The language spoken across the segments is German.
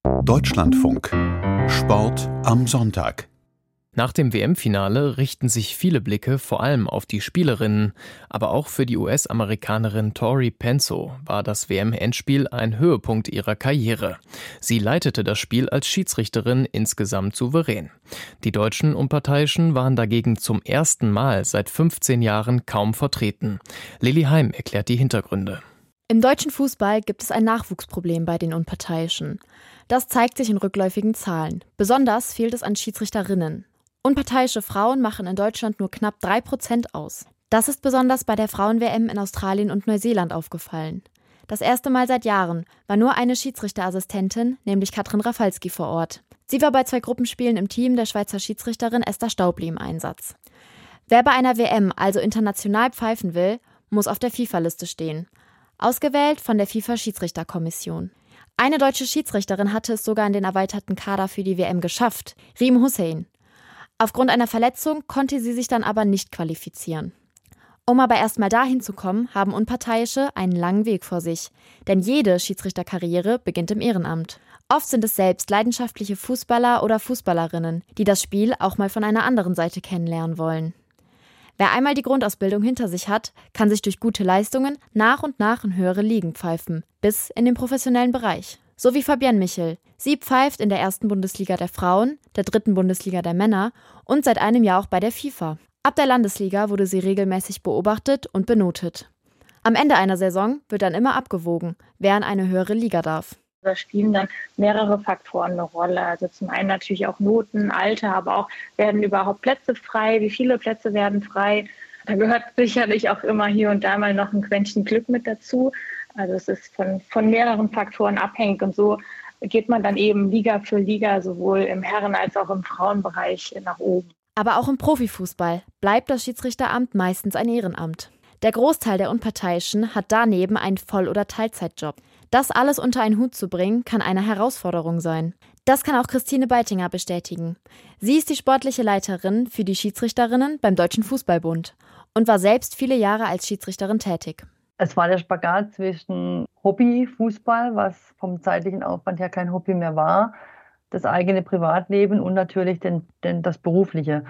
Deutschlandfunk. Sport am Sonntag. Nach dem WM-Finale richten sich viele Blicke vor allem auf die Spielerinnen, aber auch für die US-Amerikanerin Tori Penso war das WM-Endspiel ein Höhepunkt ihrer Karriere. Sie leitete das Spiel als Schiedsrichterin insgesamt souverän. Die deutschen Unparteiischen waren dagegen zum ersten Mal seit 15 Jahren kaum vertreten. Lilly Heim erklärt die Hintergründe. Im deutschen Fußball gibt es ein Nachwuchsproblem bei den Unparteiischen. Das zeigt sich in rückläufigen Zahlen. Besonders fehlt es an Schiedsrichterinnen. Unparteiische Frauen machen in Deutschland nur knapp 3% aus. Das ist besonders bei der Frauen-WM in Australien und Neuseeland aufgefallen. Das erste Mal seit Jahren war nur eine Schiedsrichterassistentin, nämlich Katrin Rafalski, vor Ort. Sie war bei 2 Gruppenspielen im Team der Schweizer Schiedsrichterin Esther Staubli im Einsatz. Wer bei einer WM also international pfeifen will, muss auf der FIFA-Liste stehen. Ausgewählt von der FIFA-Schiedsrichterkommission. Eine deutsche Schiedsrichterin hatte es sogar in den erweiterten Kader für die WM geschafft, Riem Hussein. Aufgrund einer Verletzung konnte sie sich dann aber nicht qualifizieren. Um aber erst mal dahin zu kommen, haben Unparteiische einen langen Weg vor sich. Denn jede Schiedsrichterkarriere beginnt im Ehrenamt. Oft sind es selbst leidenschaftliche Fußballer oder Fußballerinnen, die das Spiel auch mal von einer anderen Seite kennenlernen wollen. Wer einmal die Grundausbildung hinter sich hat, kann sich durch gute Leistungen nach und nach in höhere Ligen pfeifen, bis in den professionellen Bereich. So wie Fabienne Michel. Sie pfeift in der 1. Bundesliga der Frauen, der 3. Bundesliga der Männer und seit einem Jahr auch bei der FIFA. Ab der Landesliga wurde sie regelmäßig beobachtet und benotet. Am Ende einer Saison wird dann immer abgewogen, wer in eine höhere Liga darf. Da spielen dann mehrere Faktoren eine Rolle. Also zum einen natürlich auch Noten, Alter, aber auch werden überhaupt Plätze frei, wie viele Plätze werden frei. Da gehört sicherlich auch immer hier und da mal noch ein Quäntchen Glück mit dazu. Also es ist von mehreren Faktoren abhängig und so geht man dann eben Liga für Liga sowohl im Herren- als auch im Frauenbereich nach oben. Aber auch im Profifußball bleibt das Schiedsrichteramt meistens ein Ehrenamt. Der Großteil der Unparteiischen hat daneben einen Voll- oder Teilzeitjob. Das alles unter einen Hut zu bringen, kann eine Herausforderung sein. Das kann auch Christine Beitinger bestätigen. Sie ist die sportliche Leiterin für die Schiedsrichterinnen beim Deutschen Fußballbund und war selbst viele Jahre als Schiedsrichterin tätig. Es war der Spagat zwischen Hobby, Fußball, was vom zeitlichen Aufwand her kein Hobby mehr war, das eigene Privatleben und natürlich das Berufliche.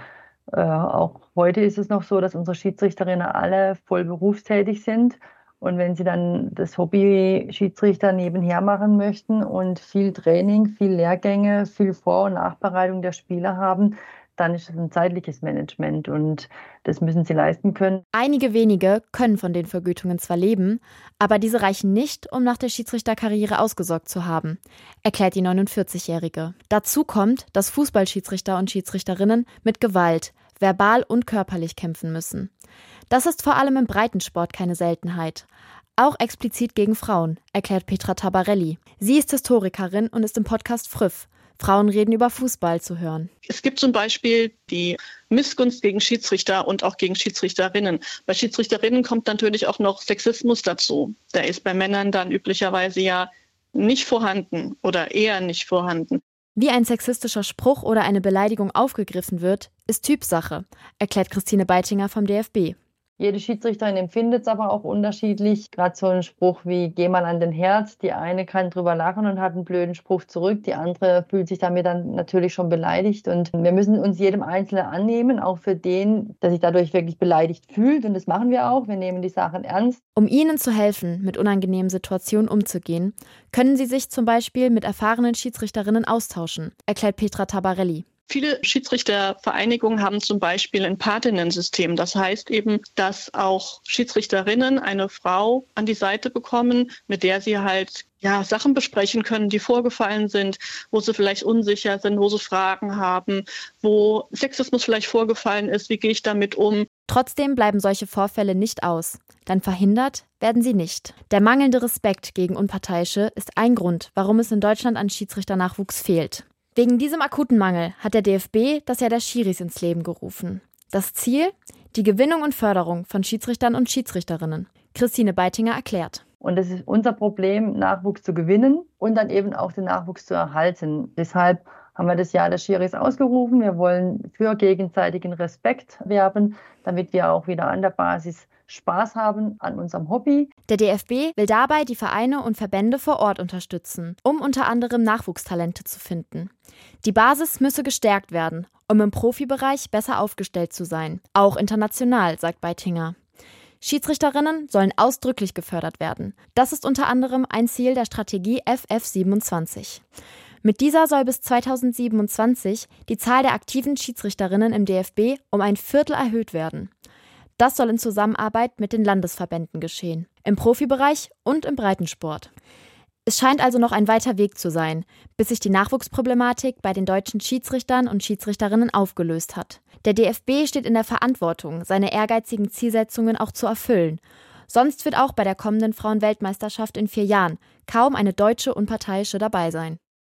Auch heute ist es noch so, dass unsere Schiedsrichterinnen alle voll berufstätig sind. Und wenn sie dann das Hobby Schiedsrichter nebenher machen möchten und viel Training, viel Lehrgänge, viel Vor- und Nachbereitung der Spieler haben, dann ist es ein zeitliches Management und das müssen sie leisten können. Einige wenige können von den Vergütungen zwar leben, aber diese reichen nicht, um nach der Schiedsrichterkarriere ausgesorgt zu haben, erklärt die 49-Jährige. Dazu kommt, dass Fußballschiedsrichter und Schiedsrichterinnen mit Gewalt, verbal und körperlich kämpfen müssen. Das ist vor allem im Breitensport keine Seltenheit. Auch explizit gegen Frauen, erklärt Petra Tabarelli. Sie ist Historikerin und ist im Podcast Früff. Frauen reden über Fußball zu hören. Es gibt zum Beispiel die Missgunst gegen Schiedsrichter und auch gegen Schiedsrichterinnen. Bei Schiedsrichterinnen kommt natürlich auch noch Sexismus dazu. Der ist bei Männern dann üblicherweise ja nicht vorhanden oder eher nicht vorhanden. Wie ein sexistischer Spruch oder eine Beleidigung aufgegriffen wird, ist Typsache, erklärt Christine Beitinger vom DFB. Jede Schiedsrichterin empfindet es aber auch unterschiedlich. Gerade so ein Spruch wie "Geh mal an den Herd". Die eine kann drüber lachen und hat einen blöden Spruch zurück. Die andere fühlt sich damit dann natürlich schon beleidigt. Und wir müssen uns jedem Einzelnen annehmen, auch für den, der sich dadurch wirklich beleidigt fühlt. Und das machen wir auch. Wir nehmen die Sachen ernst. Um ihnen zu helfen, mit unangenehmen Situationen umzugehen, können sie sich zum Beispiel mit erfahrenen Schiedsrichterinnen austauschen, erklärt Petra Tabarelli. Viele Schiedsrichtervereinigungen haben zum Beispiel ein Patinnensystem. Das heißt eben, dass auch Schiedsrichterinnen eine Frau an die Seite bekommen, mit der sie halt Sachen besprechen können, die vorgefallen sind, wo sie vielleicht unsicher sind, wo sie Fragen haben, wo Sexismus vielleicht vorgefallen ist, wie gehe ich damit um. Trotzdem bleiben solche Vorfälle nicht aus, denn verhindert werden sie nicht. Der mangelnde Respekt gegen Unparteiische ist ein Grund, warum es in Deutschland an Schiedsrichternachwuchs fehlt. Wegen diesem akuten Mangel hat der DFB das Jahr der Schiris ins Leben gerufen. Das Ziel? Die Gewinnung und Förderung von Schiedsrichtern und Schiedsrichterinnen. Christine Beitinger erklärt. Und es ist unser Problem, Nachwuchs zu gewinnen und dann eben auch den Nachwuchs zu erhalten. Deshalb haben wir das Jahr der Schiris ausgerufen. Wir wollen für gegenseitigen Respekt werben, damit wir auch wieder an der Basis Spaß haben an unserem Hobby. Der DFB will dabei die Vereine und Verbände vor Ort unterstützen, um unter anderem Nachwuchstalente zu finden. Die Basis müsse gestärkt werden, um im Profibereich besser aufgestellt zu sein, auch international, sagt Beitinger. Schiedsrichterinnen sollen ausdrücklich gefördert werden. Das ist unter anderem ein Ziel der Strategie FF27. Mit dieser soll bis 2027 die Zahl der aktiven Schiedsrichterinnen im DFB um ein Viertel erhöht werden. Das soll in Zusammenarbeit mit den Landesverbänden geschehen, im Profibereich und im Breitensport. Es scheint also noch ein weiter Weg zu sein, bis sich die Nachwuchsproblematik bei den deutschen Schiedsrichtern und Schiedsrichterinnen aufgelöst hat. Der DFB steht in der Verantwortung, seine ehrgeizigen Zielsetzungen auch zu erfüllen. Sonst wird auch bei der kommenden Frauenweltmeisterschaft in 4 Jahren kaum eine deutsche Unparteiische dabei sein.